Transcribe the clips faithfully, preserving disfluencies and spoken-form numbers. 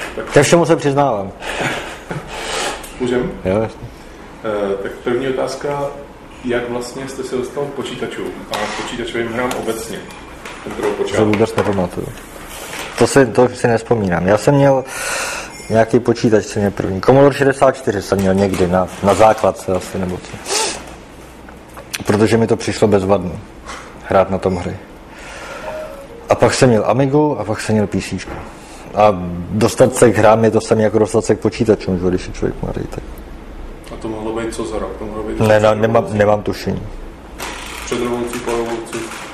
Ke všemu se přiznávám. Můžem? Jo, jasně. Uh, tak první otázka, jak vlastně jste se dostal k počítačům a k počítačovým hrám obecně? To se vůbec nepamatuju. To si, to si nespomínám. Já jsem měl nějaký počítač, jsem měl první. Commodore šedesát čtyři jsem měl někdy na, na základce asi, nebo co. Protože mi to přišlo bezvadné hrát na tom hry. A pak jsem měl Amigu a pak jsem měl PCčko. A dostat se k hrám je to samé jako dostat se k počítačům, když je člověk mladý. Tak. A to mohlo být co za rok? To mohlo být ne, ne, nemám, nemám tušení. Před revolucí, po revoluci?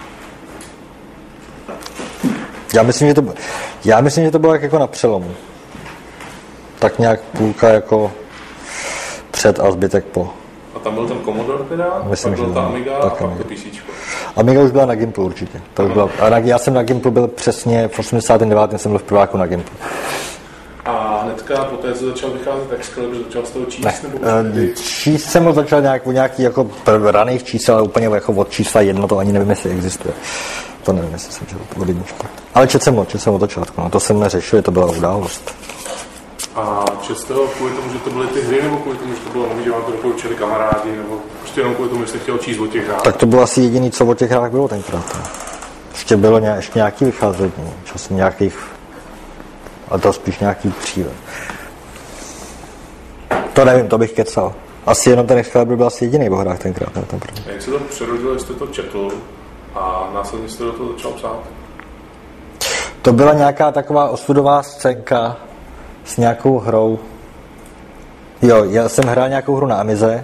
Já myslím, že to, já myslím, že to bylo jako na přelomu. Tak nějak půlka jako před a zbytek po. A tam byl ten Commodore teda, myslím, pak byl ta Amiga a pak Amiga. to PCčko. Amiga už byla na Gimplu určitě. To už byla, a na, já jsem na Gimplu byl přesně v osmdesátém devátém jsem byl v prváku na Gimplu. A hnedka poté, co začal vycházet Excalibur, začal z toho číst? Ne, Nebo uh, číst jsem ho začal nějak, nějaký jako raných čísel, ale úplně jako od čísla jedno, to ani nevím, jestli existuje. To nevím, jestli jsem četl od jedničku. Ale četl jsem ho, četl jsem od začátku, no to jsem neřešil, to byla událost. A četl ho kvůli tomu, že to byly ty hry, nebo kvůli tomu, že to bylo nový, že vám to doporučili kamarádi, nebo prostě jenom kvůli tomu, že jste chtěl číst o těch hrách? Tak to bylo asi jediný, co o těch hrách bylo tenkrát. Ještě bylo nějak, ještě nějaký vycházet, časem nějakých, ale to spíš nějaký dříve. To nevím, to bych kecal. Asi jenom ten Excalibur byl asi jediný o hrách tenkrát. Ne, ten a jak se to přerodilo, jestli to četl a následně jste do toho začal psát? To byla nějaká taková osudová scénka s nějakou hrou. Jo, já jsem hrál nějakou hru na Amize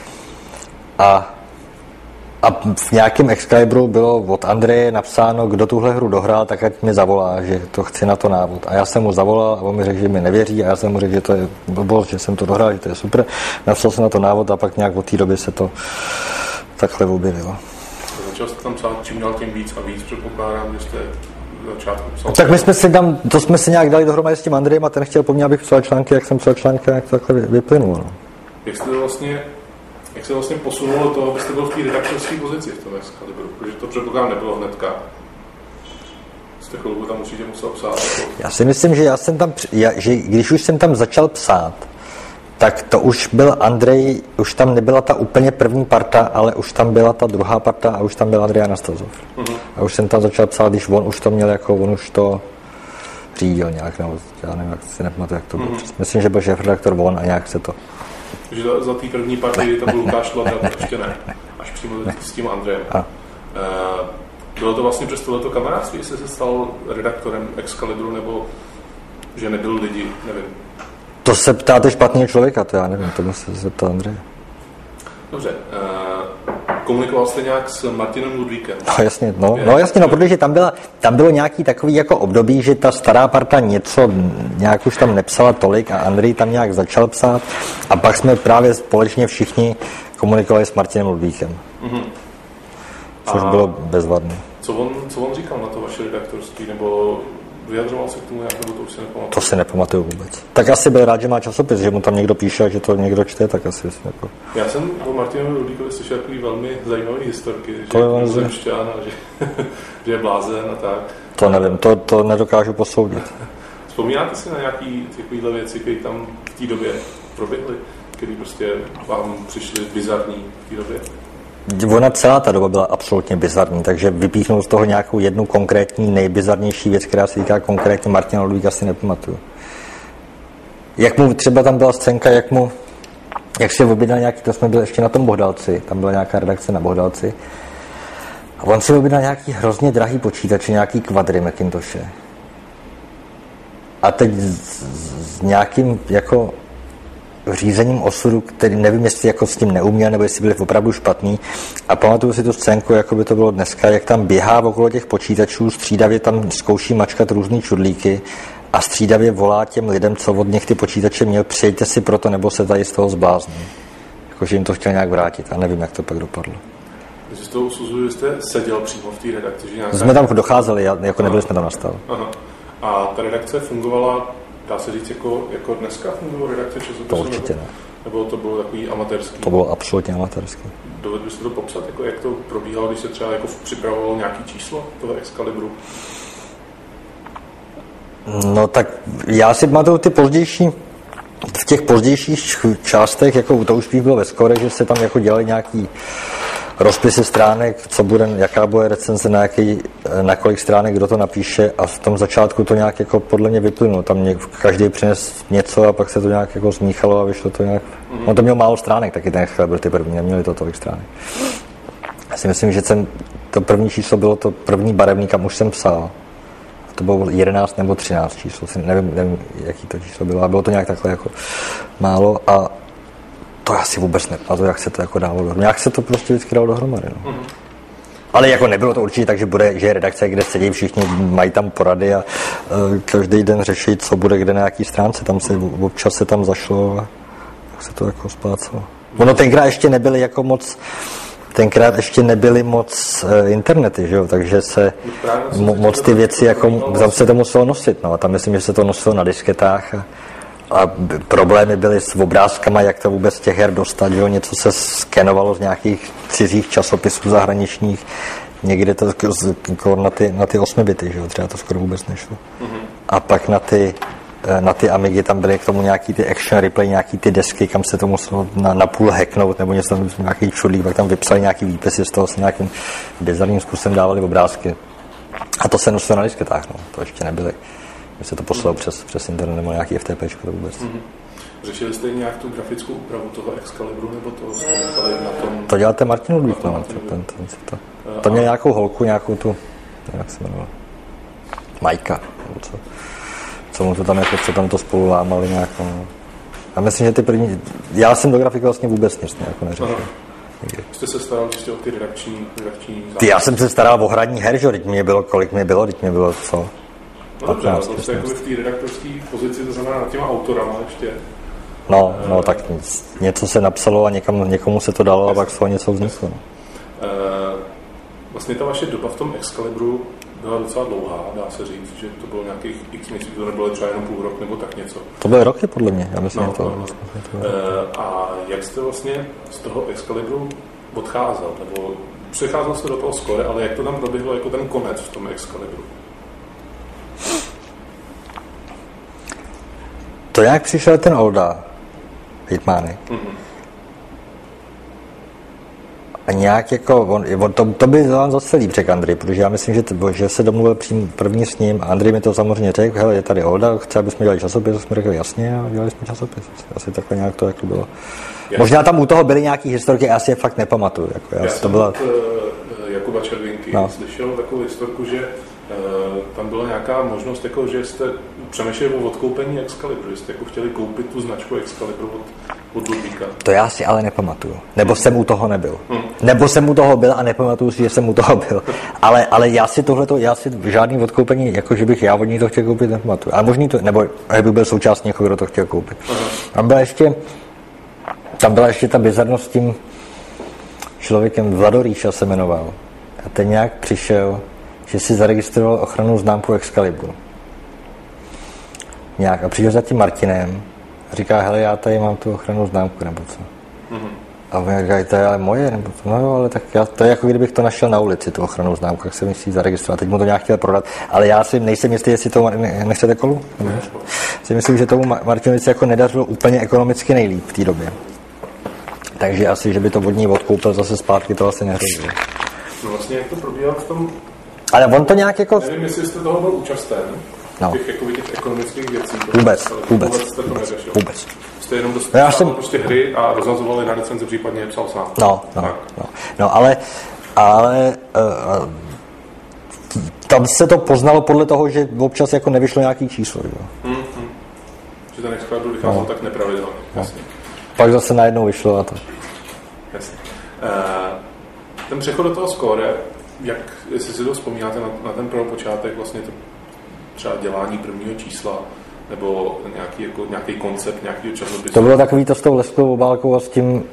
a, a v nějakém Excaliburu bylo od Andreje napsáno, kdo tuhle hru dohrál, tak ať mi zavolá, že to chci na to návod. A já jsem mu zavolal a on mi řekl, že mi nevěří a já jsem mu řekl, že to je blbost, že jsem to dohrál, že to je super. Napsal jsem na to návod a pak nějak od té doby se to takhle objevilo. Začal jste tam psát čím dál tím víc a víc, předpokládám, že jste začátku psal. Tak my jsme si tam, to jsme si nějak dali dohromady s tím Andrejem a ten chtěl po mně, abych psal články, jak jsem psal články, jak to takhle vyplynulo. No. Jak jste vlastně, jak se vlastně posunulo to, abyste byl v té redaktorské pozici v tom Excaliburu, protože to předpokládám nebylo hnedka. Jste chvilku tam určitě musel psát. Jako... Já si myslím, že já jsem tam, já, že když už jsem tam začal psát, tak to už byl Andrej, už tam nebyla ta úplně první parta, ale už tam byla ta druhá parta a už tam byl Andrej Anastazov. Uh-huh. A už jsem tam začal psát, když on už to měl jako, on už to řídil nějak, nebo já nevím, jak si nepamatuju, jak to bylo. Uh-huh. Myslím, že byl šéfredaktor on a nějak se to... Takže za, za té první partii, kdy tam byl Lukáš Ladat, ještě ne, až přímo ne. S tím Andrejem. Uh, bylo to vlastně přes tohleto kamarádství, jestli se stal redaktorem Excaliburu, nebo že nebyl lidi, nevím. To se ptáte špatného člověka, to já nevím, to musíte se ptát Andreje. Dobře, uh, komunikoval jste nějak s Martinem Ludvíkem? No jasně, no, no jasně, no, protože tam, byla, tam bylo nějaký takový jako období, že ta stará parta něco nějak už tam nepsala tolik a Andrej tam nějak začal psát a pak jsme právě společně všichni komunikovali s Martinem Ludvíkem. Mm-hmm. Což a bylo bezvadné. Co on, co on říkal na to vaše redaktorství, nebo vyjadřoval se k tomu nějak, nebo to už si nepamatuju? To si nepamatuju vůbec. Tak asi byl rád, že má časopis, že mu tam někdo píše, že to někdo čte, tak asi jako... Já jsem o Martinovi Ludvíkovi slyšel takový velmi zajímavý historky, že to je zemšťan a že, že je blázen a tak. To nevím, to, to nedokážu posoudit. Vzpomínáte si na nějaký takovýhle věci, které tam v té době proběhly, které prostě vám přišly bizarní v té době? Ona celá ta doba byla absolutně bizarní, takže vypíchnout z toho nějakou jednu konkrétní, nejbizarnější věc, která se týká konkrétně Martina Ludvíka, si nepamatuju. Jak mu třeba tam byla scénka, jak mu, jak si objednal nějaký, to jsme byli ještě na tom Bohdalci, tam byla nějaká redakce na Bohdalci, a on si objednal nějaký hrozně drahý počítač, nějaký kvadry Macintoshe. A teď s, s nějakým jako řízením osudu, který nevím, jestli jako s tím neuměl, nebo jestli byli opravdu špatný. A pamatuju si tu scénku, jako by to bylo dneska, jak tam běhá okolo těch počítačů, střídavě tam zkouší mačkat různý čudlíky a střídavě volá těm lidem, co od nich ty počítače měl, přijďte si proto, nebo se tady z toho zblázní. Jakože jim to chtěl nějak vrátit a nevím, jak to pak dopadlo. Když z toho usuzuju, jste seděl přímo v té redakci, že nějaká... Jsme tam docházeli, jako nebyli jsme tam nastavili. Aha. A ta redakce fungovala, dá se říct, jako, jako dneska fungovala redakce časopisu? To určitě ne. Nebo to bylo takový amatérský? To bylo absolutně amatérský. Dovedl byste to popsat, jako, jak to probíhalo, když se třeba jako připravovalo nějaké číslo toho Excaliburu? No tak já si pamatuju ty pozdější, v těch pozdějších částech, jako to už spíš bylo ve skore, že se tam jako dělali nějaký rozpisy stránek, co bude, jaká bude recenze, na, jaký, na kolik stránek kdo to napíše a v tom začátku to nějak jako podle mě vyplynulo. Tam něk, každý přines něco a pak se to nějak jako zmíchalo a vyšlo to nějak. Mm-hmm. On to měl málo stránek, taky ten Excalibur, ty první, neměli to tolik stránek. Já si myslím, že ten, to první číslo bylo to první barevný, kam už jsem psal. A to bylo jedenáct nebo třináct číslo, nevím, nevím, jaký to číslo bylo, a bylo to nějak takhle jako málo a to já si vůbec nepamatuju, jak se to jako dalo dohromady. Jak se to prostě vždycky dalo dohromady. No. Mm-hmm. Ale jako nebylo to určitě tak, že bude, že je redakce, kde sedí všichni, mají tam porady a uh, každý den řeší, co bude kde na jaký stránce. Tam se občas se tam zašlo a tak se to jako splácalo. Ono tenkrát ještě nebyly jako moc, tenkrát ještě nebyly moc uh, internety, že jo? Takže se mo, moc ty věci jako, tam se to muselo nosit. No. A tam myslím, že se to nosilo na disketách a A problémy byly s obrázkama, jak to vůbec těch her dostat, že jo? Něco se skenovalo z nějakých cizích časopisů zahraničních, někde to na ty, na ty osmi bity, že jo? Třeba to skoro vůbec nešlo. Mm-hmm. A pak na ty, na ty Amigy tam byly k tomu nějaký ty action replay, nějaký ty desky, kam se to muselo na, na půl hacknout, nebo něco tam, nějaký čudlík, pak tam vypsali nějaký výpisy, z toho se nějakým bizarním způsobem dávali obrázky. A to se nosilo na disketách, no. To ještě nebyly. Když se to poslalo mm-hmm. přes, přes internet nebo nějaký F T P to vůbec. Mm-hmm. Řešili jste nějak tu grafickou úpravu toho Excalibru, nebo to jste nechali na tom? To děláte Martin Ludvík, no, to, ten, ten, to, to měl nějakou holku, nějakou tu, jak se jmenovala, Majka, nebo co, co mu to tam, jako, co tam to spolu lámali nějakou, no. A myslím, že ty první, já jsem do grafiky vlastně vůbec nic jako neřešil. Jste se staral čistě o ty redakční, redakční ty, já jsem se staral o hraní her, že teď mě bylo, kolik mě bylo, teď mě bylo co? No dobře, ale to jste jako v té redaktorské pozici, to znamená nad těma autorama ještě. No, no uh, tak nic, něco se napsalo a někam, někomu se to dalo a pak z toho něco vzniklo. No. Uh, vlastně ta vaše doba v tom Excalibru byla docela dlouhá, dá se říct, že to bylo nějakých x měsíců, to nebylo třeba jenom půl rok nebo tak něco. To byly roky podle mě, já myslím, no, že to... No, no. Uh, a jak jste vlastně z toho Excalibru odcházel, nebo přecházel jste do toho skore, ale jak to tam proběhlo jako ten konec v tom Excalibru? To jak přišel ten Olda, Hitmány. Mm-hmm. A nějak jako, on, on, to, to by vám zase líp řekl Andrej, protože já myslím, že, to, že se domluvil přím, první s ním a Andrej mi to samozřejmě řekl, hele, je tady Olda, chce, aby jsme dělali časopis, jsme řekli jasně a dělali jsme časopis. Asi takhle nějak to jako bylo. Já možná tam u toho byly nějaký historky, já si je fakt nepamatuju. Jako, já já to jsem byla... od uh, Jakuba Červinky no. slyšel takovou historku, že Uh, tam byla nějaká možnost, jako, že jste přemýšleli o odkoupení Excalibru, že jste jako chtěli koupit tu značku Excalibru od, od Ludvíka. To já si ale nepamatuju. Nebo jsem u toho nebyl. Hmm. Nebo jsem u toho byl a nepamatuju si, že jsem u toho byl. Ale, ale já si tohleto, já si žádný odkoupení, jako že bych já od ní to chtěl koupit, nepamatuju. Ale možný to, nebo bych byl součástí někoho, kdo to chtěl koupit. Uh-huh. Tam byla ještě, tam byla ještě ta bizarnost s tím člověkem, Vladoríša se jmenoval. A ten nějak přišel, že si zaregistroval ochrannou známku Excalibru. Nějak. A přišel za tím Martinem a říká, hele, já tady mám tu ochrannou známku, nebo co. Mm-hmm. A on říká, to je ale moje, nebo co. No jo, ale tak já, to je jako kdybych to našel na ulici, tu ochrannou známku, jak se mi si zaregistrovat. Teď mu to nějak chtěl prodat, ale já si nejsem jistý, jestli to nechcete kolu. Mm-hmm. Si myslím, že tomu Martinovi se jako nedařilo úplně ekonomicky nejlíp v té době. Takže asi, že by to od ní odkoupil zase zpátky, to asi nehrozilo. No vlastně, jak to probíhalo v tom... Ale on to nějak jako... Nevím, jestli jste toho byl účasten, no. těch, jako, těch ekonomických věcí. Vůbec, vůbec, vůbec jste to vůbec, neřešil. vůbec. Jste jenom dostali jsem... prostě hry a rozhazovali na licenci, případně je psal sám. No, no, no, no, ale, ale uh, tam se to poznalo podle toho, že občas jako nevyšlo nějaký číslo. Jo. Mm-hmm. Že ten Excalibur vycházel no. tak nepravidelně. No. Pak zase najednou vyšlo a to. Jasně. Uh, ten přechod do toho skóre, jak, jestli si to vzpomínáte na, na ten prvopočátek, vlastně to třeba dělání prvního čísla, nebo nějaký, jako, nějaký koncept nějakého časopisu. To bylo takový to s tou leskovou obálkou a s tím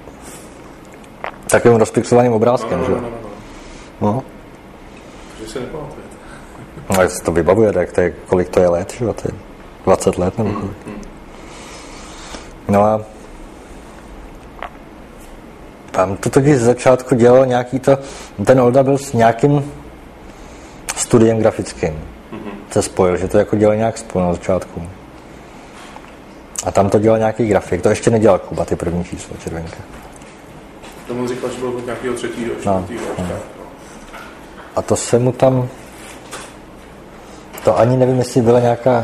takovým rozpixelovaným obrázkem, no, že? No, no, no, no. no. Takže si nepamatujete. No, jak si to vybavuje, tak to je, kolik to je let, že? To je dvacet let nebo kolik. Mm, mm. No a tam to taky z začátku dělal nějaký to, ten Olda byl s nějakým studiem grafickým. Mm-hmm. se spojil, že to jako dělal nějak spolu na začátku. A tam to dělal nějaký grafik, to ještě nedělal Kuba, ty první číslo, červenka. Tomu říkal, že byl od nějakého třetího, čtvrtýho. No, no. A to se mu tam, to ani nevím, jestli byla nějaká,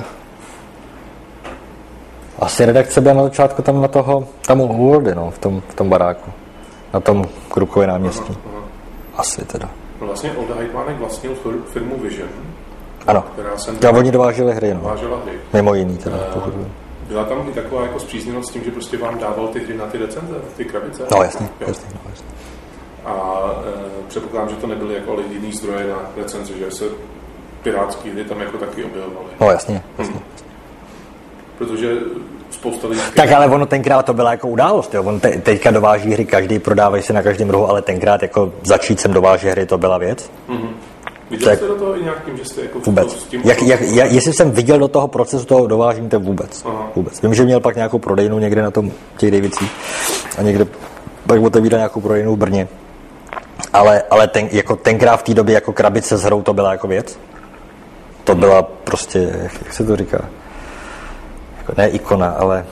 asi redakce byla na začátku tam na toho, tam u Worldy, no, v tom, v tom baráku, na tom Krukově náměstí. Aha, aha. Asi teda. No vlastně Olda Heitmánek vlastnil firmu Vision. Ano, která jsem... Já oni dováželi hry, no. Dovážela hry. Mimo jiný teda. Uh, byla tam i taková jako zpřízněnost s tím, že prostě vám dával ty hry na ty recenze, ty krabice? No jasně, jasně, no, jasně. A e, předpokládám, že to nebyly jako jiný zdroje na recenzi, že se pirátský hry tam jako taky objevovaly. No jasně, jasně. Hmm. Protože spousta lidí... Tak ale ono tenkrát to byla jako událost, jo. On te, teďka dováží hry každý, prodávají se na každém rohu, ale tenkrát jako začít sem dovážet hry, to byla věc. Mm-hmm. Viděl tak, jste do toho i nějak tím, že jste jako... Vůbec. S tím jak, jak, jak, jestli jsem viděl do toho procesu toho dovážení, to vůbec. Aha. Vůbec. Vím, že měl pak nějakou prodejnu někde na tom těch Davicích a někde pak otevíral nějakou prodejnu v Brně. Ale, ale ten, jako tenkrát v té době jako krabice s hrou to byla jako věc. To byla prostě, jak, jak se to říká, jako ne ikona, ale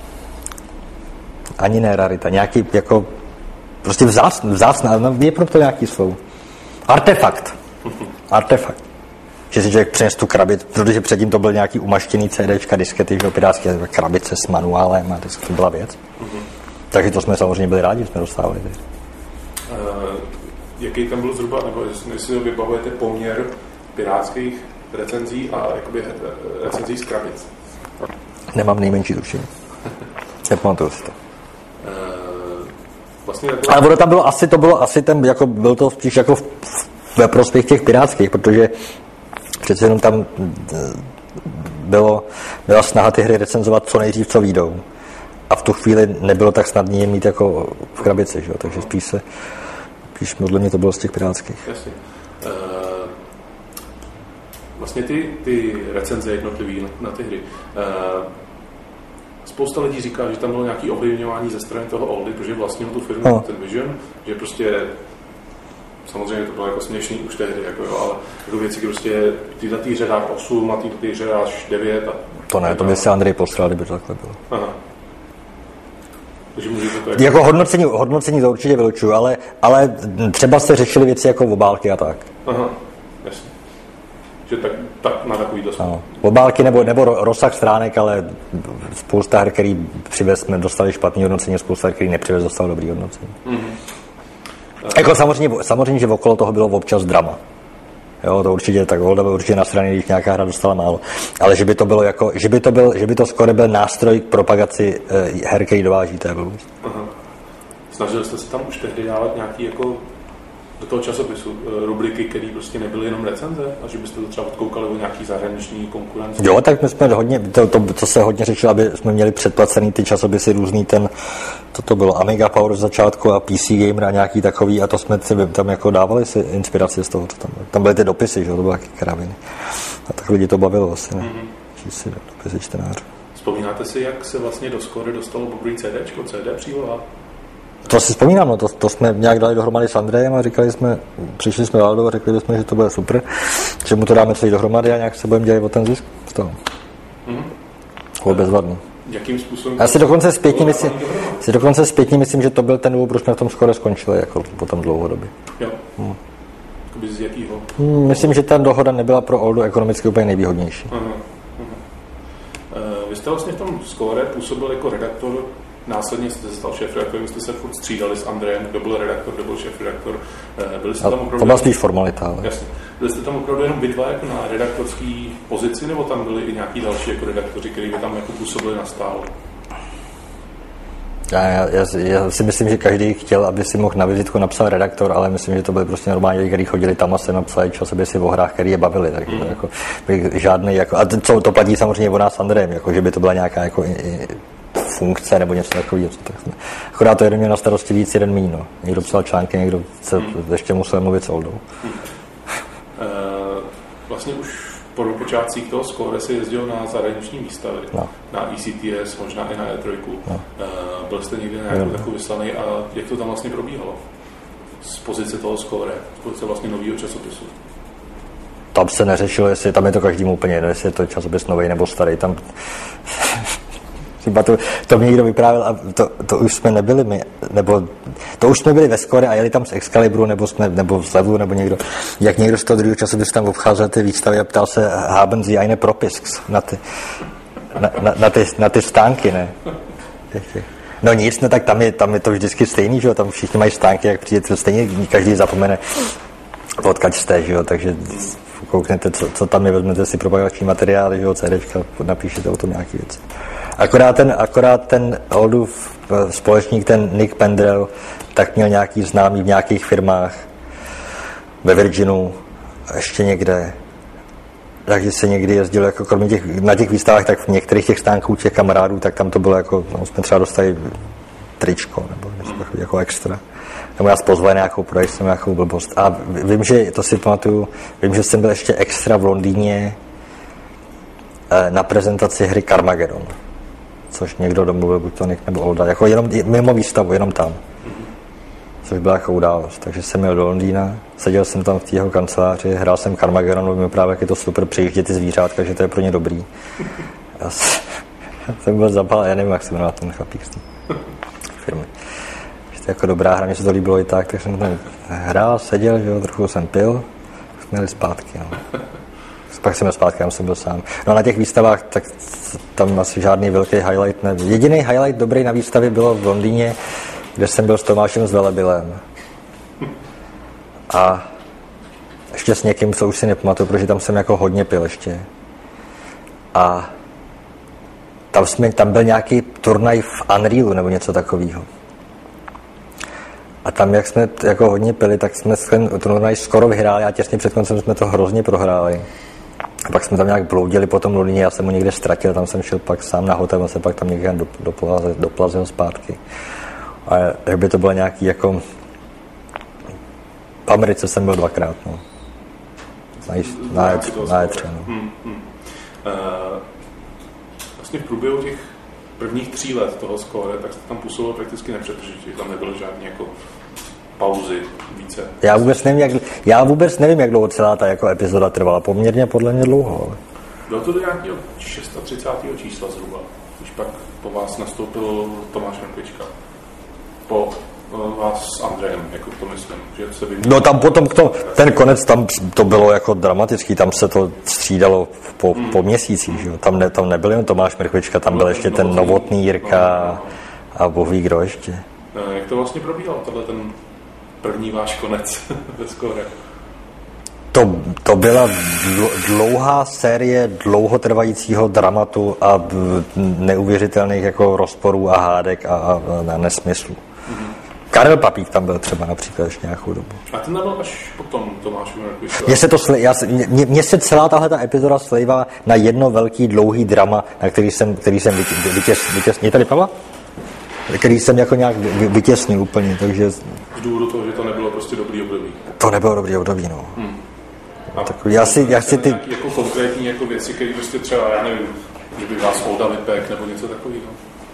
ani ne rarita, nějaký jako prostě vzácný, vzácný, je pro to nějaký slovo. Artefakt. Artefakt. Že si člověk přines tu krabici, protože předtím to byl nějaký umaštěný CDčka, diskety, že pirátské krabice s manuálem a to byla věc. Takže to jsme samozřejmě byli rádi, že jsme dostávali. Uh, jaký tam byl zhruba, nebo jestli si vybavujete poměr pirátských recenzí a jakoby recenzí z krabic? Nemám nejmenší tušení. Nepamatuju si to. Uh, vlastně taková... Ale ono tam bylo asi, to bylo asi ten, jako byl to spíš jako v, ve prospěch těch pirátských, protože přece jenom tam bylo, byla snaha ty hry recenzovat co nejdřív, co vyjdou. A v tu chvíli nebylo tak snadné je mít jako v krabici, že? Takže spíš se, spíš podle mě to bylo z těch pirátských. Jasně. Uh, vlastně ty, ty recenze jednotlivý na, na ty hry. Uh, spousta lidí říká, že tam bylo nějaké ovlivňování ze strany toho Oldy, protože vlastnil tu firmu, no. Ten Vision, že prostě samozřejmě to bylo jako směšný už tehdy, jako jo, ale jako věci, kdy prostě ty na té hře dáš osm a ty na té hře dáš devět. A to ne, to by se Andrej postřel, kdyby to takhle bylo. Aha. To jako... jako hodnocení, hodnocení to určitě vylučuju, ale, ale třeba se řešily věci jako obálky a tak. Aha, jasně. Že tak, tak na takový dost. No. Obálky nebo, nebo rozsah stránek, ale spousta her, který přivez, jsme dostali špatný hodnocení, spousta her, který nepřivez, dostal dobrý hodnocení. Mm-hmm. Jako samozřejmě, samozřejmě, že okolo toho bylo občas drama. Jo, to určitě, tak Holda byl určitě na straně, když nějaká hra dostala málo. Ale že by to bylo jako, že by to byl, že by to skoro byl nástroj k propagaci eh, her, který dováží, to je blbost. Aha. Snažili jste se tam už tehdy dávat nějaký jako do toho časopisu rubriky, které prostě nebyly jenom recenze a že byste to třeba odkoukali o nějaký zahraniční konkurenci? Jo, tak my jsme hodně, to, to, to se hodně řešilo, aby jsme měli předplacený ty časopisy různý, ten, to, to bylo Amiga Power z začátku a P C Gamer a nějaký takový a to jsme si tam jako dávali si inspiraci z toho, tam, tam byly ty dopisy, že to bylo taky kraviny. A tak lidi to bavilo asi, ne? Mm-hmm. Číst si dopisy čtenářů. Vzpomínáte si, jak se vlastně do Skory dostalo poprvé CDčko, C D příloha? To si vzpomínám, no, to, to jsme nějak dali dohromady s Andrejem a říkali jsme, přišli jsme Valdou a řekli jsme, že to bude super, že mu to dáme celý dohromady a nějak se budeme dělat o ten zisk z toho. Mm-hmm. Bylo bezvadný. Jakým způsobem? Já si dokonce zpětně myslím, si dokonce zpětně myslím, že to byl ten důvod, proč jsme v tom skoro skončili, jako potom dlouhodobě. Jo. Hmm. Z jakýho? Hmm, myslím, že ta dohoda nebyla pro Oldu ekonomicky úplně nejvýhodnější. Aha. Aha. Uh, vy jste vlastně v tom Skóre působil jako redaktor. Následně jste se stal šéfredaktorem, jste se furt střídali s Andrejem, kdo byl redaktor, kdo byl šéfredaktor. Byli jste tam opravdu... To byla spíš formalita, ale... Jasně. Byli jste tam opravdu jenom vy dva jako na redaktorské pozici, nebo tam byli i nějaký další jako redaktoři, kteří by tam jako působili nastálo? Já, já, já, já si myslím, že každý chtěl, aby si mohl na vizitku napsat redaktor, ale myslím, že to byly prostě normální lidi, kteří chodili tam a se napsali časopisy o hrách, který je bavili. Takže mm. jako, žádný, jako, a to, to platí samozřejmě o nás s Andrejem, jako, že by to byla nějaká jako, i, i, funkce nebo něco takového. Tak akorát to jeden měl na starosti víc, jeden míň. No. Někdo psal články, někdo se hmm. ještě musel mluvit s Oldou. Hmm. Uh, vlastně už po počátcích toho Skóre si jezdil na zahraniční výstavy. No. Na E C T S, možná i na E tři. No. Uh, byl jste někdy nějakou no. takovou vyslaný a jak to tam vlastně probíhalo? Z pozice toho Skóre, z pozice vlastně nového časopisu. tam se neřešilo, jestli tam je to každému úplně jedno, jestli je to časopis nový nebo starý. Tam to, to mě někdo vyprávěl a to, to už jsme nebyli my, nebo to už jsme byli ve Skore a jeli tam z Excalibru nebo, jsme, nebo z Levelu nebo někdo. Jak někdo z toho druhého časopisu tam obcházel ty výstavy a ptal se haben Sie eine Propisk na ty, na, na, na, ty, na ty stánky, ne? No nic, no tak tam je, tam je to vždycky stejný, že jo, tam všichni mají stánky, jak přijde, stejně každý zapomene, odkud jste, že jo, takže kouknete, co, co tam je, vezmete si propagační materiály, že jo, CDčka, napíšete o tom nějaký věci. Akorát ten, akorát ten Oldův společník, ten Nick Pendrell, tak měl nějaký známý v nějakých firmách ve Virginu, ještě někde. Takže se někdy jezdilo, jako kromě těch, na těch výstavách, tak v některých těch stánků těch kamarádů, tak tam to bylo jako, no, jsme třeba dostali tričko, nebo něco takový, jako extra. Nebo nás pozvali nějakou prodej, jsem nějakou blbost. A vím, že, to si pamatuju, vím, že jsem byl ještě extra v Londýně na prezentaci hry Carmageddon, což někdo domluvil, buď to Nick nebo Olda, jako jenom mimo výstavu, jenom tam. Což byla jako událost. Takže jsem jel do Londýna, seděl jsem tam v té jeho kanceláři, hrál jsem Carmageddon, mi právě, jak je to super, přijíždět ty zvířátka, že to je pro ně dobrý. Já jsem byl zapal, já nevím, jak se jmenuje ten chlapík z té firmy. Že to je jako dobrá hra, mně se to líbilo i tak, tak jsem tam hrál, seděl, že jo, trochu jsem pil, jsme jeli zpátky. No. Pak jsem byl zpátky, tam jsem byl sám. No a na těch výstavách, tak tam asi žádný velký highlight nebyl. Jediný highlight dobrý na výstavě bylo v Londýně, kde jsem byl s Tomášem s Velebilem. A ještě s někým, co už si nepamatuju, protože tam jsem jako hodně pil ještě. A tam, jsme, tam byl nějaký turnaj v Unrealu nebo něco takového. A tam, jak jsme jako hodně pili, tak jsme ten turnaj skoro vyhráli a těsně před koncem jsme to hrozně prohráli. A pak jsme tam nějak bloudili po tom Londýně, já jsem ho někde ztratil, tam jsem šel pak sám na hotel, se pak tam někde doplazil, doplazil zpátky. A jak by to bylo nějaký jako... V Americe jsem byl dvakrát, no. Na E tři, no. Hmm, hmm. Uh, vlastně v průběhu těch prvních tří let toho Skóre, tak jste tam působil prakticky nepřetržitě, tam nebylo žádný jako pauzy více. Já vůbec nevím, jak, já vůbec nevím, jak dlouho celá ta jako epizoda trvala, poměrně podle mě dlouho. Ale... Bylo to do nějakého třicátého šestého čísla zhruba, když pak po vás nastoupil Tomáš Mrkvička. Po vás s Andrejem, jako to myslím, že se vy... No tam potom to, ten konec, tam to bylo jako dramatický, tam se to střídalo po, hmm. po měsících, že jo. Tam, ne, tam nebyl jen Tomáš Mrkvička, tam byl ještě ten Novotný Jirka a bohví kdo ještě. Jak to vlastně probíhalo, tohle ten první váš konec ve Skóre? To, to byla dlouhá série dlouhotrvajícího dramatu a neuvěřitelných jako rozporů a hádek a, a, a nesmyslů. Mm-hmm. Karel Papík tam byl třeba například ještě nějakou dobu. A ten byl až potom Tomášu Mrkvička. Mně se, to sli, já, mě, mě se celá tahleta epizoda slejvá na jedno velký dlouhý drama, na který jsem, který jsem vytěsnil. Vytěs, je tady Pavla? Který jsem jako nějak vytěsnil úplně, takže... Z důvodu toho, že to nebylo prostě dobrý období. To nebylo dobrý období, no. Hmm. A takový, já si, já si ty... jako konkrétní jako věci, které prostě třeba, já nevím, že by vás Olda vypek nebo něco takového.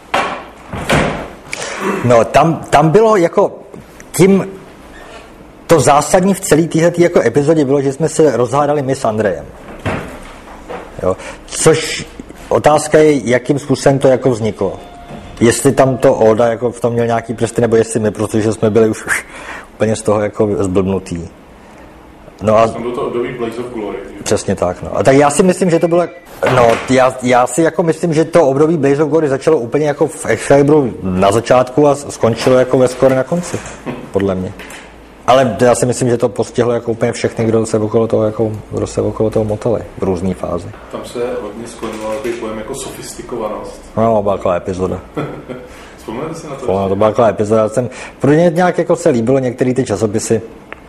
No, tam, tam bylo jako tím, to zásadní v celé této jako epizodě bylo, že jsme se rozhádali my s Andrejem. Jo? Což otázka je, jakým způsobem to jako vzniklo. Jestli tam to Olda jako v tom měl nějaký prsty, nebo jestli my, protože jsme byli už, už úplně z toho jako zblbnutý. No a... Tam byl to období Blaze of Glory. Přesně tak, no. A tak já si myslím, že to bylo... No, já, já si jako myslím, že to období Blaze of Glory začalo úplně jako v Excalibru na začátku a skončilo jako ve Skóre na konci, podle mě. Ale já si myslím, že to postihlo jako úplně všechny, kdo se okolo toho, jako, kdo se okolo toho motali v různé fázi. Tam se hodně skloňoval takový pojem jako sofistikovanost. No, byla taková epizoda. Vzpomněli si na to? To byla taková epizoda. Jsem, pro mě nějak jako se líbilo některé ty časopisy,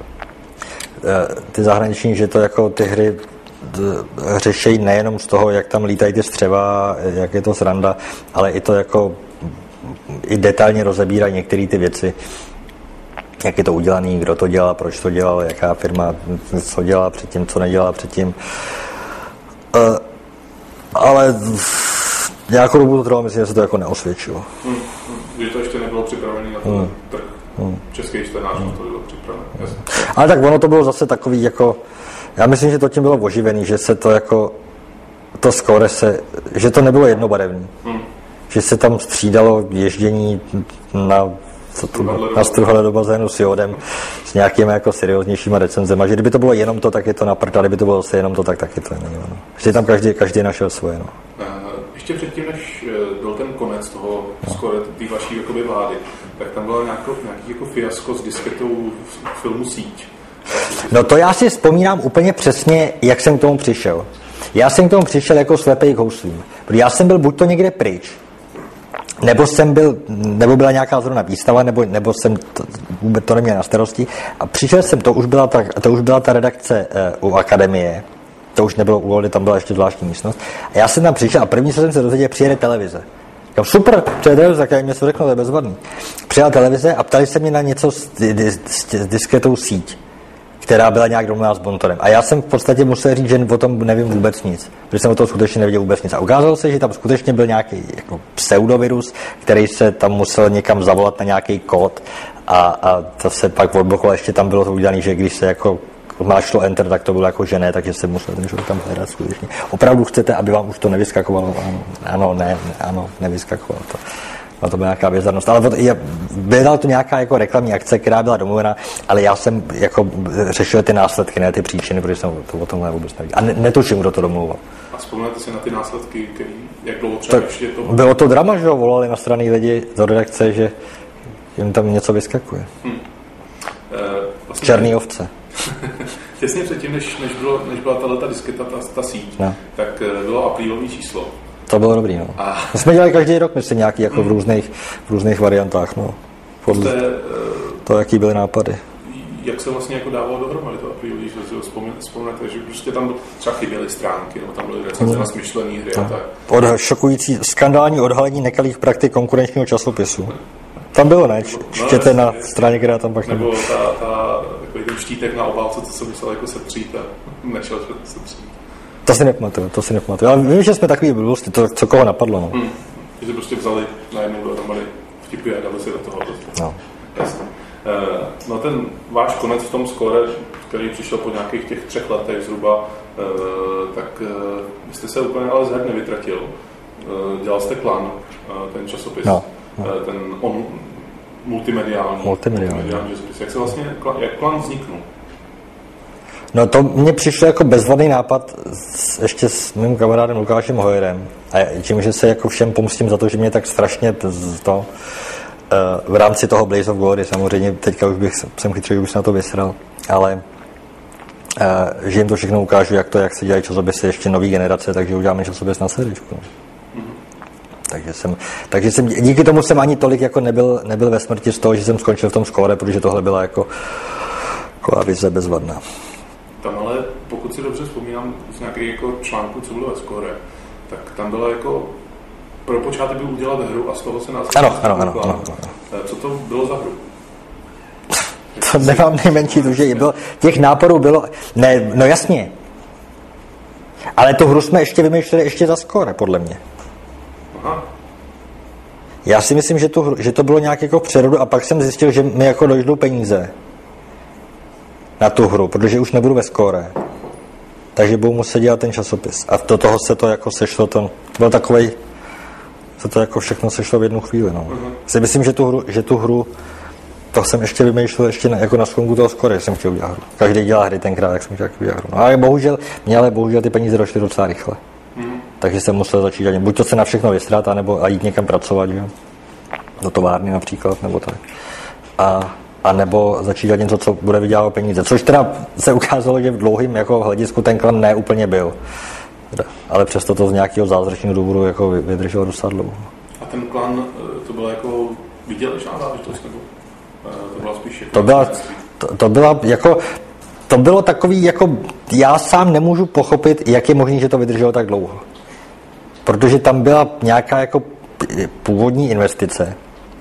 ty zahraniční, že to jako ty hry řešejí nejenom z toho, jak tam lítají ty střeva, jak je to sranda, ale i to jako i detailně rozebírají některé ty věci, jak je to udělané, kdo to dělal, proč to dělal, jaká firma co dělá předtím, co nedělá předtím. Uh, ale nějakou dobu to trvalo, myslím, že se to jako neosvědčilo. Hmm, hmm. Že to ještě nebylo připravené na ten hmm. trh. Hmm. Český čtenář hmm. to bylo připravené. Ale tak ono to bylo zase takový jako Já myslím, že to tím bylo oživený, že se to jako, to skóre se, že to nebylo jednobarevný. Hmm. Že se tam střídalo ježdění na, na struhle do bazénu s jodem, s nějakými jako serióznějšíma recenzema. Že kdyby to bylo jenom to, tak je to na prd, a kdyby to bylo zase jenom to, tak taky to není. No. Že tam každý, každý našel svoje. No. Ještě předtím, než byl ten konec toho no. skóre té vaší jakoby vlády, tak tam bylo nějaký, nějaký jako fiasko s disketou filmu Síť. No to já si vzpomínám úplně přesně, jak jsem k tomu přišel. Já jsem k tomu přišel jako slepej k houslím. Já jsem byl buď to někde pryč, nebo jsem byl, nebo byla nějaká zrovna výstava, nebo, nebo jsem to, vůbec to neměl na starosti. A přišel jsem, to už byla ta, to už byla ta redakce uh, u akademie, to už nebylo u Oldy, tam byla ještě zvláštní místnost. A já jsem tam přišel a první, co jsem se dozvěděl, přijede televize. Říkám, super, přijede televize, tak já jim něco řeknu, to je bezvadný. Přijela televize a ptali se mě na něco s, s, s disketou Síť, která byla nějak domluvená s Bontorem. A já jsem v podstatě musel říct, že o tom nevím vůbec nic, protože jsem o tom skutečně nevěděl vůbec nic. A ukázalo se, že tam skutečně byl nějaký jako pseudovirus, který se tam musel někam zavolat na nějaký kód a, a to se pak odblokovalo, ještě tam bylo to udělané, že když se jako mášlo enter, tak to bylo jako že ne, takže se musel ten člověk tam hledat skutečně. Opravdu chcete, aby vám už to nevyskakovalo? Ano, ano, ne, ano, nevyskakovalo to. No to byla nějaká bizarnost, ale byla to nějaká jako reklamní akce, která byla domluvena, ale já jsem jako řešil ty následky, ne ty příčiny, protože jsem to o tomhle vůbec nevěděl. A ne, netuším, kdo to domluval. A vzpomínáte si na ty následky, který, jak dlouho třeba tak ještě to... Bylo to drama, že jo, volali na straně lidi do redakce, že jim tam něco vyskakuje. Hmm. E, vlastně Černý ovce. Těsně předtím, než, než, bylo, než byla tato disketa, ta, ta síť, no. tak bylo aprílový číslo. To bylo dobrý, no. A... My jsme dělali každý rok, myslím, nějaký jako v různých, v různých variantách, no. Podle Jste, to, jaký byly nápady. Jak se vlastně jako dávalo dohromady to aprílový, že si vzpomínáte, že prostě tam třeba chyběly stránky, nebo tam byly recenze no. na smyšlený hry no. a tak. Od, šokující, skandální odhalení nekalých praktik konkurenčního časopisu. Tam bylo, ne? Čtěte no, na straně, která tam pak nebylo. Nebo ta, ta, takový ten štítek na obálce, co se musel jako setřít a nešel setřít. To si nepamatuju, to si nepamatuju. Ale vím, že jsme takový blbosti, to, co koho napadlo. No. Hmm. Že si prostě vzali najednou dohromady vtipy a dali si do toho. No. Jasně. E, no ten váš konec v tom skóre, který přišel po nějakých těch třech letech zhruba, e, tak e, jste se úplně ale z her nevytratil. E, dělal jste Klan, e, ten časopis, no. No. E, ten on, multimediální, multimediální. multimediální časopis. Jak se vlastně, jak Klan vzniknul? No to mně přišlo jako bezvadný nápad s, ještě s mým kamarádem Lukášem Hojerem. A tím, že se jako všem pomstím za to, že mě tak strašně to v rámci toho Blaze of Glory, samozřejmě teďka už bych, jsem chytřil, že bych se na to vysral, ale že jim to všechno ukážu, jak to, jak se dělají časopisy ještě nový generace, takže uděláme časopis na seričku. Mm-hmm. Takže jsem, takže jsem, díky tomu jsem ani tolik jako nebyl, nebyl ve smrti z toho, že jsem skončil v tom skóre, protože tohle byla jako taková vize bezvadná. Tam ale, pokud si dobře vzpomínám z nějakých jako článků, co bylo ve skóre, tak tam bylo jako pro počátek byl udělat hru a z toho se nás... Ano, ano, ano, ano, ano. Co to bylo za hru? To nemám nejmenší tuži. Bylo, těch náporů bylo... Ne, no jasně. Ale tu hru jsme ještě vymýšleli ještě za skóre, podle mě. Aha. Já si myslím, že, tu, že to bylo nějak jako v přerodu a pak jsem zjistil, že mi jako dojdou peníze na tu hru, protože už nebudu ve skóre. Takže budu muset dělat ten časopis. A do toho se to jako sešlo, to byl takovej, se to jako všechno sešlo v jednu chvíli. No. Uh-huh. Si myslím, že tu hru, že tu hru to jsem ještě vymýšlel ještě na, jako na sklonku toho skóre, že jsem chtěl udělat hru. Každý dělá hry tenkrát, tak jsem chtěl udělat hru. No, ale bohužel, mě ale bohužel ty peníze došly docela rychle. Uh-huh. Takže jsem musel začít dělat. Buď to se na všechno vystrat, nebo a jít někam pracovat, že? Do továrny například, nebo tak. A a nebo začít dělat něco, co bude vydělávat peníze. Což teda se ukázalo, že v dlouhým jako hledisku ten Klan ne úplně byl. Ale přesto to z nějakého zázračného důvodu jako vydrželo docela dlouho. A ten Klan, to byla jako výdělečná záležitost, nebo to byla spíš jako... To byla, to, to byla jako... To bylo takový, jako... Já sám nemůžu pochopit, jak je možné, že to vydrželo tak dlouho. Protože tam byla nějaká jako původní investice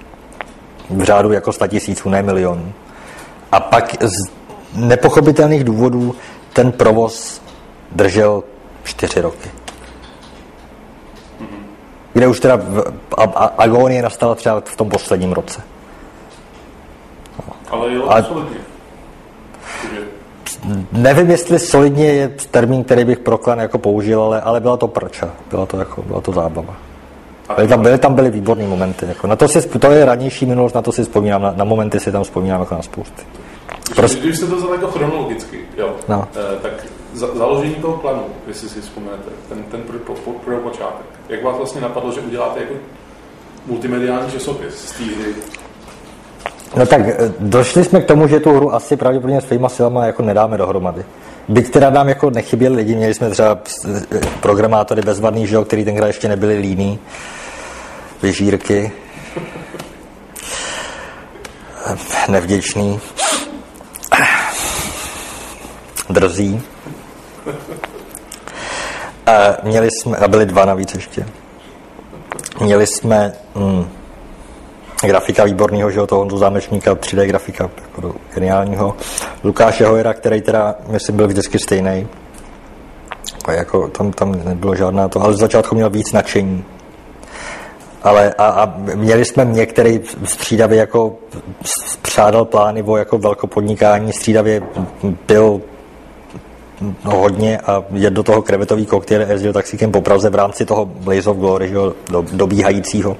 v řádu jako sta tisíců, ne milionů. A pak z nepochopitelných důvodů ten provoz držel čtyři roky. Mm-hmm. Kde už teda a, a, agonie nastala třeba v tom posledním roce. No. Ale jelo to solidně. nevím, jestli solidně je termín, který bych pro klan jako použil, ale, ale byla to prča, byla to, jako, byla to zábava. Byly tam, byly tam byly výborné momenty. Jako. Na to, si, to je ranější minulost, na to si vzpomínám, na, na momenty si tam vzpomínám jako na spousty. Prostě... Když jste to vzal jako chronologicky, jo, no. eh, tak za, založení toho klanu, jestli si vzpomenete, ten, ten pro, pro, pro počátek. Jak vás vlastně napadlo, že uděláte jako multimediální časopis z té hry? No tak došli jsme k tomu, že tu hru asi pravděpodobně svýma silama jako nedáme dohromady. Byť teda nám jako nechyběli lidi, měli jsme třeba programátory bezvadný, že, který tenkrát ještě nebyli líní, vyžírky, nevděčný, drzí. A měli jsme, a byli dva navíc ještě, měli jsme mm, grafika výborného, že, toho Honzu Zámečníka, tři dé grafika jako geniálního, Lukáše Hojera, který teda, myslím, byl vždycky stejný. Jako, tam, tam nebylo žádná to, ale z začátku měl víc nadšení. Ale a, a měli jsme mě, který střídavě jako spřádal plány o jako velkopodnikání, střídavě byl no, hodně a jet do toho krevetový koktejl jezdil taxíkem po Praze v rámci toho Blaze of Glory, že, do, dobíhajícího.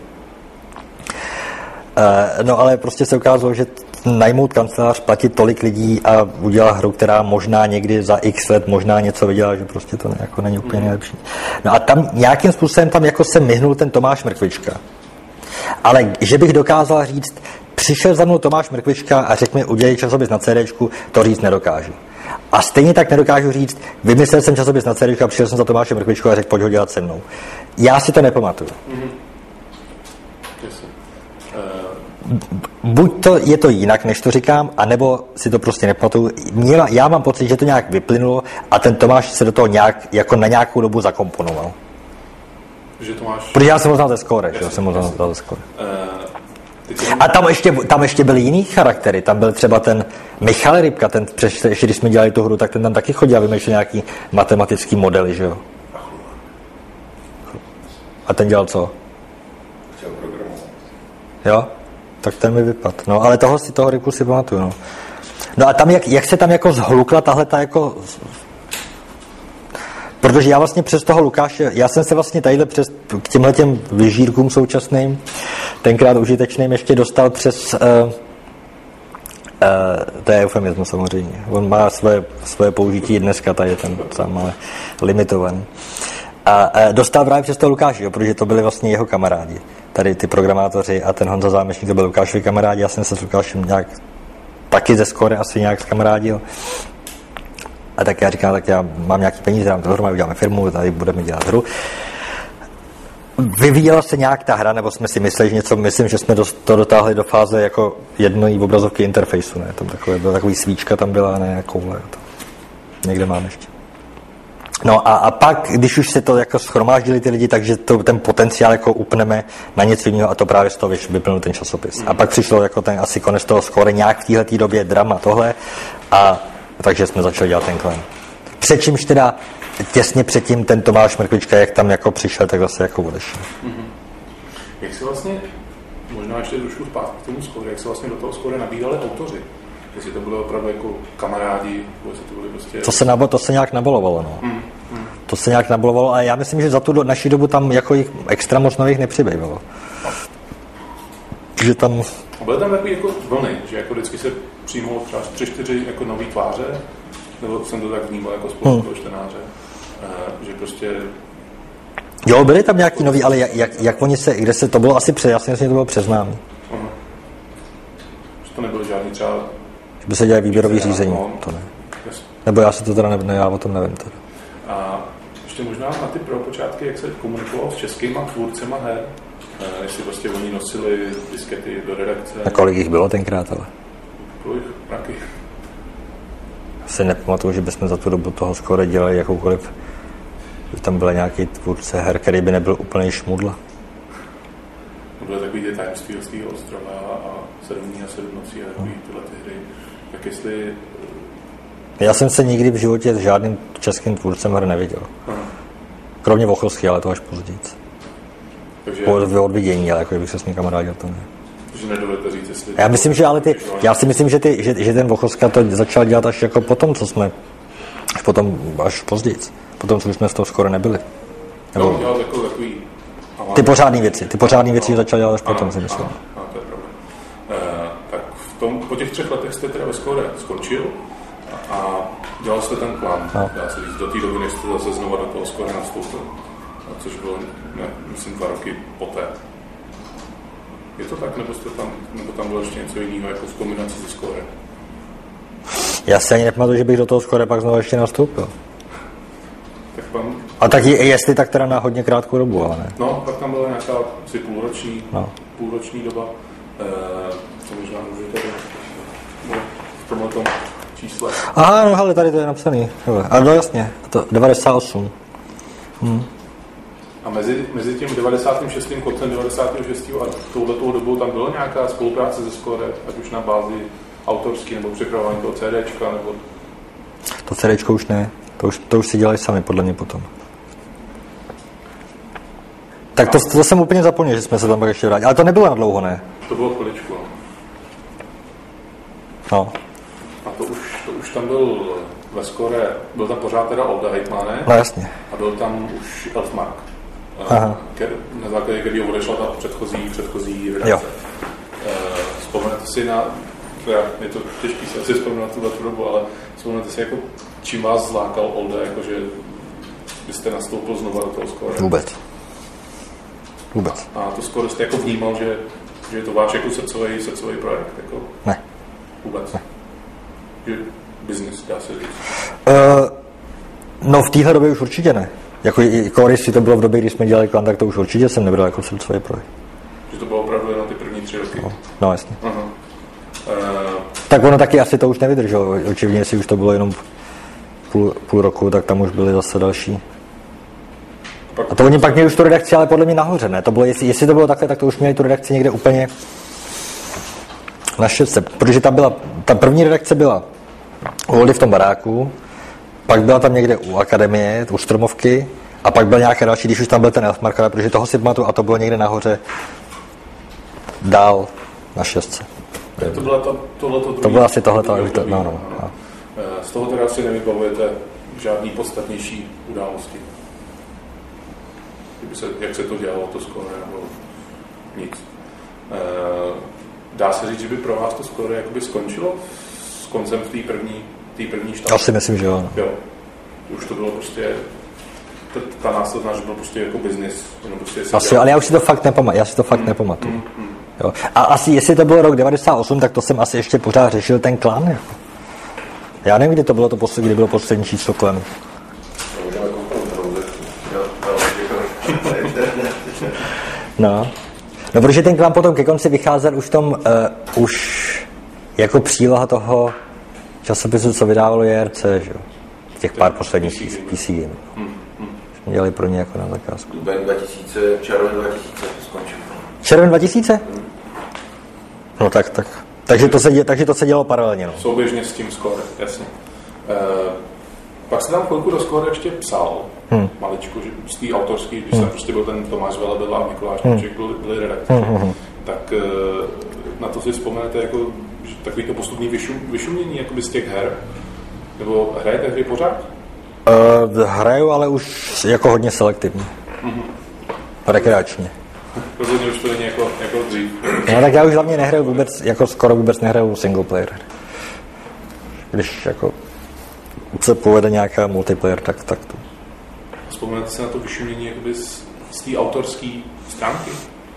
No ale prostě se ukázalo, že najmout kancelář, platit tolik lidí a udělat hru, která možná někdy za x let možná něco vydělá, že prostě to ne, jako není úplně nejlepší. No a tam nějakým způsobem tam jako se myhnul ten Tomáš Mrkvička. Ale že bych dokázal říct, přišel za mnou Tomáš Mrkvička a řekl mi, udělej časopis na CDčku, to říct nedokážu. A stejně tak nedokážu říct, vymyslel jsem časopis na CDčku a přišel jsem za Tomášem Mrkvičkou a řekl, pojď ho dělat se mnou. Já si to nepamatuju. Mm-hmm. Buď to je to jinak, než to říkám, anebo si to prostě nepamatuju. Já mám pocit, že to nějak vyplynulo a ten Tomáš se do toho nějak, jako na nějakou dobu zakomponoval. Že Tomáš... Protože já jsem ho znal ze Skóre, že jsem ho znal ze Skóre. Uh, a tam ještě, tam ještě byly jiný charaktery, tam byl třeba ten Michal Rybka, ten, ještě když jsme dělali tu hru, tak ten tam taky chodil a vymýšlel nějaký matematický modely, že jo? A ten dělal co? Chtěl programovat. Jo? Tak ten mi vypad. No, ale toho si toho Rybku si pamatuju, no. No a tam, jak, jak se tam jako zhlukla tahle ta jako... Protože já vlastně přes toho Lukáše, já jsem se vlastně tadyhle přes k těmhletěm vyžírkům současným, tenkrát užitečným, ještě dostal přes... Uh, uh, to je eufemismus samozřejmě. On má svoje, svoje použití dneska, tady je ten sám, ale limitovaný. A uh, dostal právě přes toho Lukáše, jo, protože to byli vlastně jeho kamarádi. Tady ty programátoři a ten Honza Zámečník, to byl Lukášovi kamarádi, já jsem se s Lukášem nějak taky ze Skóre asi nějak zkamarádil. A tak já říkám, tak já mám nějaký peníze, dám to dohromady, uděláme firmu, tady budeme dělat hru. Vyvíjela se nějak ta hra, nebo jsme si mysleli, že něco, myslím, že jsme to dotáhli do fáze jako jedné obrazovky interfejsu, ne? Tam takové, byla takový svíčka tam byla, ne, koule, to někde mám ještě. No a, a pak, když už se to jako schromáždili ty lidi, takže to, ten potenciál jako upneme na něco jiného a to právě z toho vyplnul ten časopis. A pak přišlo jako ten asi konec toho Skóre nějak v téhleté době drama tohle a takže jsme začali dělat ten klan. Předčímž teda těsně předtím ten Tomáš Mrkvička, jak tam jako přišel, tak zase jako odešel. Mm-hmm. Jak se vlastně, možná ještě trošku zpátky k tomu Skóre, jak se vlastně do toho Skóre nabídali autoři? Jestli to bylo opravdu jako kamarádi, jestli to byly prostě... To se, nabo, to se nějak nabolovalo, no. Mm, mm. To se nějak nabolovalo a já myslím, že za tu do, naší dobu tam jako jich extra moc nových nepřibývalo. Že tam... A byly tam takový jako vlny, že jako vždycky se přijmou třeba tři, čtyři jako nový tváře, nebo jsem to tak vnímal jako spolu hmm. čtenáře, že prostě... Jo, byly tam nějaký nový, ale jak, jak, jak oni se, kde se, to bylo asi přes, jasně, jasně to bylo přeznámý. Uh-huh. Že to nebylo žádný třeba... Že by se dělali výběrový řízení, no, to ne. Jasně. Nebo já si to teda ne, já o tom nevím teda. A ještě možná na ty prvopočátky, jak se komunikovalo s českýma tvůrcema her, jestli prostě oni nosili diskety do redakce. A kolik jich bylo tenkrát, ale? Kolik? Taky. Si nepamatuju, že bychom za tu dobu toho skoro dělali jakoukoliv, že tam byl nějaký tvůrce her, který by nebyl úplně šmudla. To byly takový ty tajemství Ostýho ostrova a sedm dní a sedm nocí a takový hmm. tyhle ty hry. Tak jestli... Já jsem se nikdy v životě s žádným českým tvůrcem her neviděl. Hmm. Kromě Vochovský, ale to až později. Takže... Po odvidění, ale jako bych se s ním kamarádil, to ne. že nedovedete říct, jestli... Já myslím, že ale ty, já si myslím, že, ty, že, že ten Vochoska to začal dělat až jako potom, co jsme, až potom, až později, potom, co už jsme z toho skoro nebyli. Nebo, no, dělal takový, takový ty pořádné věci, ty pořádné věci no, začal dělat až potom, si myslím. Ano, to je pravda. E, tak v tom, po těch třech letech jste teda ve Skóre skončil a, a dělal jste ten plán, no. Dá se říct, do té doby, než jste zase znova do toho Skóre nastoupil, což bylo, ne, myslím, dva roky poté. Je to tak, nebo, jste tam, nebo tam bylo ještě něco jiného, jako v kombinaci se Skóre? Já si ani nepamatuju, že bych do toho Skóre pak znovu ještě nastoupil. Tak pan... A tak je, jestli tak teda na hodně krátkou dobu, ale ne. No, pak tam byla nějaká asi půlroční, no. půlroční doba, e, co možná můžete no, v tomhle tom čísle. Aha, no ale tady to je napsaný. Ale no jasně, to devadesát osm. Hm. A mezi, mezi tím devadesátým šestým koncem devadesátého šestého a touhletou dobou tam byla nějaká spolupráce se Skóre, ať už na bázi autorský nebo připravování toho CDčka, nebo... To CDčko už ne, to už, to už si dělali sami, podle mě potom. Tak to, to jsem úplně zapomněl, že jsme se tam pak ještě vrátili, ale to nebylo na dlouho, ne? To bylo chviličku, no. No. A to už, to už tam byl ve Skóre, byl tam pořád teda Olda Heitmáne. No jasně. A byl tam už Elfmark. Aha. Na základě kterého odešla ta předchozí, předchozí redakce. Vzpomenete si na, teda je to těžký se asi vzpomínat tuhle dobu, ale vzpomenete si, jako, čím vás zlákal Olda, jakože byste nastoupil znova do toho Skóre? Vůbec. Vůbec. A to skoro jste jako vnímal, že, že je to váš jako srdcový, srdcový projekt? Jako? Ne. Vůbec? Ne. Že business, dá se říct? Uh, no v téhle době už určitě ne. Jako, jako jestli to bylo v době, kdy jsme dělali klan, tak to už určitě jsem nebral jako srdcový projekt. Že to bylo opravdu jenom ty první tři roky? No, no jasně. Uh-huh. Uh... Tak ono taky asi to už nevydrželo. Očividně, jestli už to bylo jenom půl, půl roku, tak tam už byly zase další. A to oni pak měli už tu redakci, ale podle mě nahoře, ne? To bylo, jestli, jestli to bylo takhle, tak to už měli tu redakci někde úplně na šestce. Protože ta, byla, ta první redakce byla u Oldy v tom baráku, pak byla tam někde u akademie, u Stromovky, a pak byl nějaký další, když už tam byl ten Elfmark, protože toho si pamatuju, a to bylo někde nahoře dál na šestce. To byla ta, tohleto to bylo asi tohleto. To, no, no, no. Z toho teda si nevybavujete žádný podstatnější události? Se, jak se to dělalo, to Skóre, nebo nic. E, dá se říct, že by pro vás to Skóre jakoby skončilo s koncem v té první, první štátu? Já si myslím, že jo. Jo. Už to bylo prostě, ta, ta následná, že byl prostě jako biznis. Prostě asi jo, ale já už si to fakt nepamatuju. Já si to fakt hmm. nepamatuju. Hmm. Hmm. Jo. A asi, jestli to byl rok devadesát osm, tak to jsem asi ještě pořád řešil ten klan. Jako. Já nevím, kdy to bylo to poslední, kdy bylo poslední číslo klanu. No. No, protože ten klan potom ke konci vycházel už tom, uh, už jako příloha toho časopisu, co vydávalo J R C, že jo? Těch pár posledních P C Game. Hmm. Jsme dělali pro ně jako na zakázku. Duben dva tisíce, červen dva tisíce skončil. Červen dva tisíce? Hmm. No tak, tak. Takže to se, takže to se dělalo paralelně, no. Souběžně s tím Skóre, jasně. Uh, pak se tam chvilku do Skóre ještě psal, hmm. maličku, že z té autorský, když hmm. jsem prostě byl ten Tomáš Velebel a Mikuláš Němček, hmm. byli, byli redaktoři, hmm. tak uh, na to si vzpomenete jako že takový to postupný vyšum, vyšumění jakoby z těch her, nebo hrajete hry pořád? Uh, hraju, ale už jako hodně selektivně. Hmm. Rekreačně. Rozhodně už to není jako, jako dřív. No tak já už hlavně nehraju vůbec, jako skoro vůbec nehraju single player. Když jako se povede nějaká multiplayer, tak, tak to. Vzpomenete se na to vyšumění jakoby z, z té autorské stránky?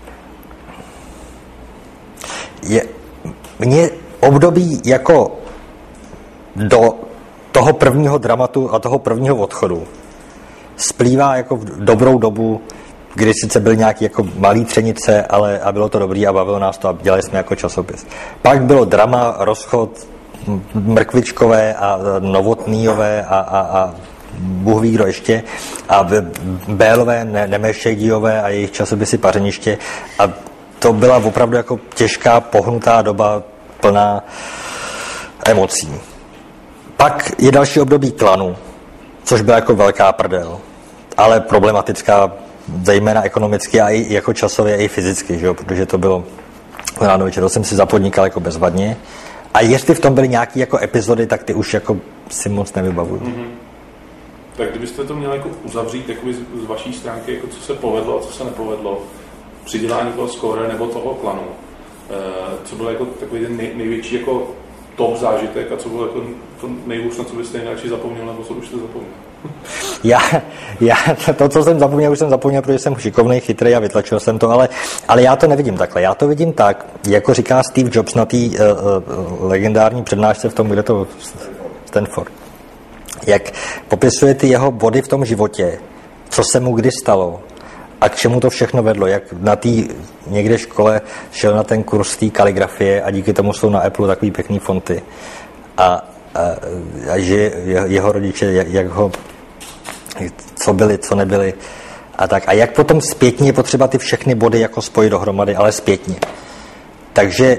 Je, mně období jako do toho prvního dramatu a toho prvního odchodu splývá jako v dobrou dobu, kdy sice byl nějaký jako malý třenice, ale a bylo to dobrý a bavilo nás to a dělali jsme jako časopis. Pak bylo drama, rozchod, Mrkvičkové a Novotnýjové a, a, a Bůh ví kdo ještě a Bélové, ne, Nemešejdíové a jejich časopisy Pařeniště a to byla opravdu jako těžká, pohnutá doba plná emocí. Pak je další období klanu, což byla jako velká prdel, ale problematická zejména ekonomicky a i jako časově, i fyzicky, že jo? Protože to bylo Ráno večer, to jsem si zapodnikal jako bezvadně. A jestli v tom byly nějaké jako epizody, tak ty už jako si moc nevybavuju. Mm-hmm. Tak kdybyste to měli jako uzavřít jakoby z, z vaší stránky, jako co se povedlo a co se nepovedlo, přidělání toho skóre nebo toho klanu, e, co bylo jako takový ten nej, největší jako top zážitek a co bylo jako to nejhůř, na co byste nejradši zapomněl, nebo co už jste zapomněl? Já, já, to, co jsem zapomněl, už jsem zapomněl, protože jsem šikovnej, chytrý a vytlačil jsem to, ale, ale já to nevidím takhle. Já to vidím tak, jako říká Steve Jobs na té uh, uh, legendární přednášce v tom, kde to Stanford. Jak popisuje ty jeho body v tom životě, co se mu kdy stalo a k čemu to všechno vedlo. Jak na té někde škole šel na ten kurz té kaligrafie a díky tomu jsou na Apple takový pěkný fonty. A, a, a že jeho rodiče, jak, jak ho, co byli, co nebyli a tak. A jak potom zpětně je potřeba ty všechny body jako spojit dohromady, ale zpětně. Takže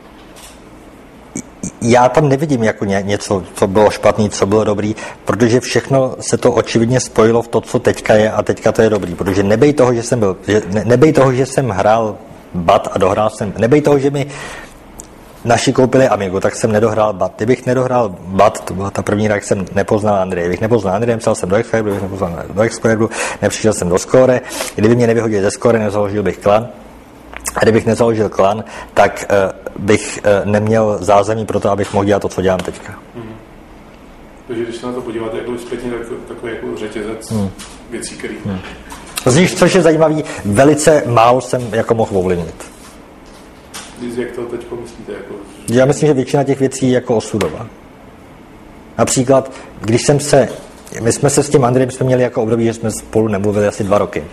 já tam nevidím jako ně, něco, co bylo špatný, co bylo dobrý, protože všechno se to očividně spojilo v to, co teďka je a teďka to je dobrý, protože nebej toho, že jsem byl, že, ne, nebej toho, že jsem hrál bat a dohrál jsem, nebej toho, že mi naši koupili Amigu, tak jsem nedohrál bat. Kdybych nedohrál bat, to byla ta první hra, jak jsem nepoznal Andreje. Kdybych nepoznal Andreje, psal jsem do Excalibru, kdybych nepoznal do Excalibru, nepřišel jsem do Score, kdyby mě nevyhodili ze Score, nezaložil bych klan. A kdybych nezaložil klan, tak uh, bych uh, neměl zázemí pro to, abych mohl dělat to, co dělám teďka. Hmm. Takže když se na to podíváte jako zpětně, tak takový jako řetězec hmm. věcí, který... Hmm. Zníš, což je zajímavý, velice málo jsem jako mohl ovlivnit. Jak to teď myslíte? Jako... Já myslím, že většina těch věcí je jako osudová. Například, když jsem se... My jsme se s tím Andrejem jsme měli jako období, že jsme spolu nemluvili asi dva roky.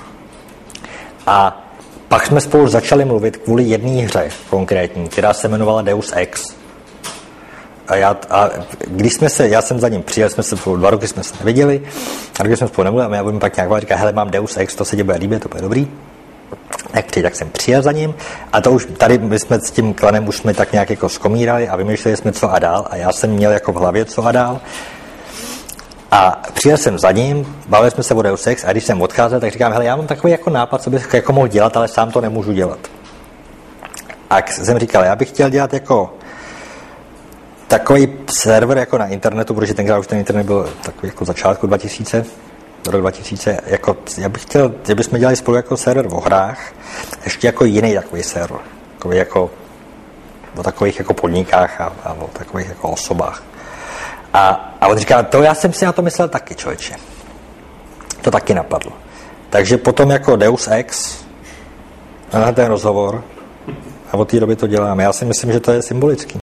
A pak jsme spolu začali mluvit kvůli jedné hře konkrétní, která se jmenovala Deus Ex. A, já, a když jsme se, já jsem za ním přijel, jsme se spolu, dva roky jsme se neviděli, a když jsme spolu nemluvili, a já budeme pak nějak říkat, hele, mám Deus Ex, to se ti bude líbit, to bude dobrý. Tak, přijde, tak jsem přijel za ním a to už tady my jsme s tím klanem už jsme tak nějak jako zkomírali a vymýšleli jsme co a dál a já jsem měl jako v hlavě co a dál. A přijel jsem za ním, bavili jsme se o Deus Ex a když jsem odcházel, tak říkám, hele, já mám takový jako nápad, co bych jako mohl dělat, ale sám to nemůžu dělat. A jsem říkal, já bych chtěl dělat jako takový server jako na internetu, protože tenkrát už ten internet byl takový jako začátku dva tisíce, rok dva tisíce, jako já bych chtěl, že bychom dělali spolu jako server o hrách, ještě jako jiný takový server, takový jako o takových jako podnikách a, a o takových jako osobách. A, a on říká, to já jsem si na to myslel taky, člověče. To taky napadlo. Takže potom jako Deus Ex, na ten rozhovor, a od té doby to děláme. Já si myslím, že to je symbolický.